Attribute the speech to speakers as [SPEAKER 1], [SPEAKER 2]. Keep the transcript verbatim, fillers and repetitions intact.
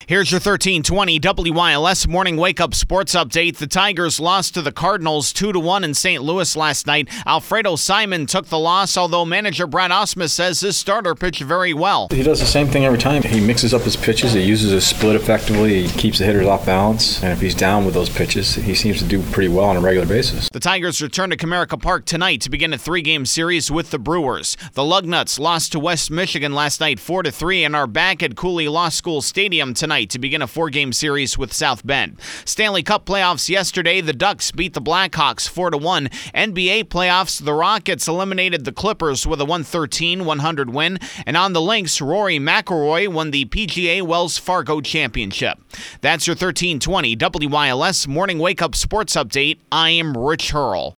[SPEAKER 1] Here's your thirteen twenty W I L S Morning Wake Up Sports Update. The Tigers lost to the Cardinals two to one in Saint Louis last night. Alfredo Simon took the loss, although manager Brad Ausmus says his starter pitched very well.
[SPEAKER 2] He does the same thing every time. He mixes up his pitches. He uses his split effectively. He keeps the hitters off balance. And if he's down with those pitches, he seems to do pretty well on a regular basis.
[SPEAKER 1] The Tigers return to Comerica Park tonight to begin a three-game series with the Brewers. The Lugnuts lost to West Michigan last night four to three and are back at Cooley Law School Stadium tonight to begin a four-game series with South Bend. Stanley Cup playoffs yesterday, the Ducks beat the Blackhawks four to one. N B A playoffs, the Rockets eliminated the Clippers with a one thirteen one hundred win. And on the links, Rory McIlroy won the P G A Wells Fargo Championship. That's your thirteen twenty W I L S Morning Wake Up Sports Update. I am Rich Hurl.